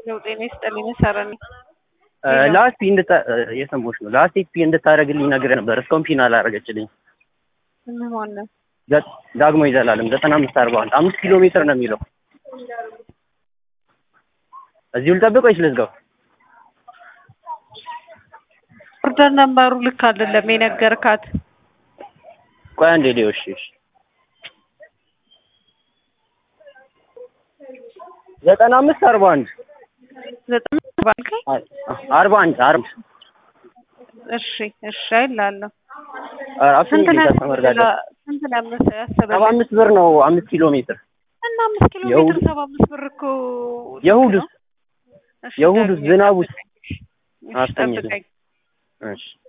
ለውጥ ይስጥልኝ ሰራኒ ላስት የሰሞች ነው ላስት ፒ እንድታረግልኝ ነገር ነበር እስካሁን ፒን አላረገችልኝ። ምን ሆነ? ዳግሞ ይዘላለም 9541 5 ኪሎ ሜትር ነው የሚለው። እዚሁ ልጠብቅ ወይስ ልዝጋው? ኦርደር ነምበሩ ልክ አይደለም የነገርካት። ቆይ አንዴ ሊዮሽ 9541 41 እሺ አይላለሁ። ስንት ለምሳ ያሰበው 75 ብር ነው 5 ኪሎ ሜትር እና 5 ኪሎ ሜትር 75 ብር እኮ የሁዱስ ዝናቡስ አስተኝልኝ። እሺ